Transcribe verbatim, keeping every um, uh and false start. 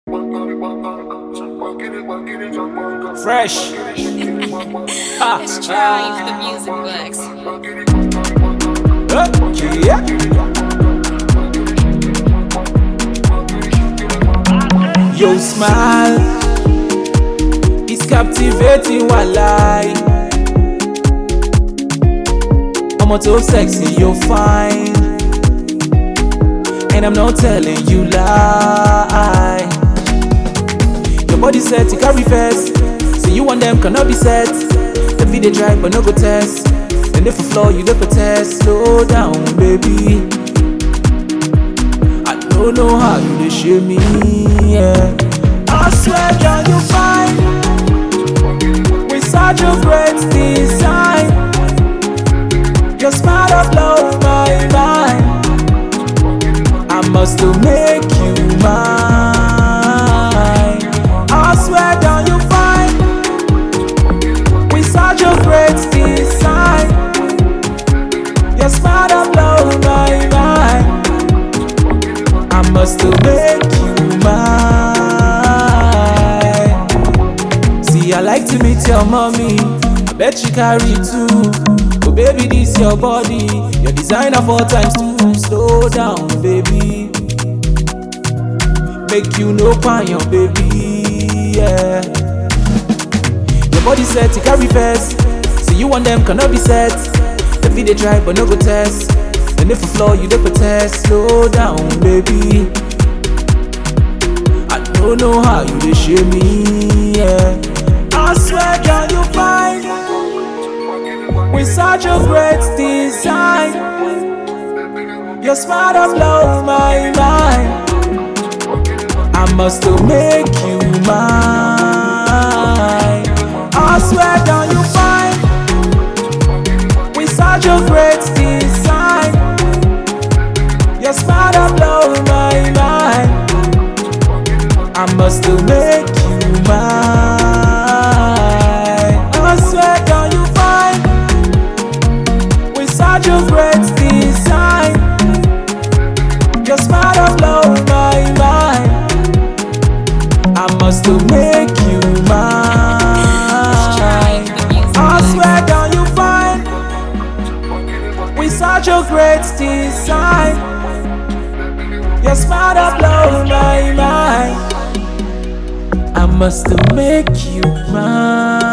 Fresh. Ah, Let's try if the music works. okay, yeah. Your smile is captivating, walai. I'm so sexy, you're fine, and I'm not telling you lie. Your body set, you carry first. See you and them cannot be set. The video drive but no go test. And if a floor you look a test. Slow down, baby. I don't know how you dey shame me, yeah. I swear down you fine with such a great design. Your smile of blow my mind. I must to make you mine. I swear down you fine with such a great design. Your smile of blow my mind. I must to make you mine. See, I like to meet your mommy. I bet you carry two. Oh baby, this your body. Your designer four times two. Slow down, baby. Make you no pan your baby, yeah. Your body set, you carry first. See you and them cannot be set. The video drive but no go test. And if a floor you dey protest. Slow down, baby. I don't know how you dey shame me, yeah. I swear down you fine with such a great design. Your smile of blow my mind. I must to make you mine. I swear down you fine with such a great design. Your smile of blow my mind. I must to make you mine. I swear down you fine with such a great design. Your smile of blow my mind. I must to make you mine. I swear down you fine with such a great design. Your smile of blow my mind. I must to make you mine.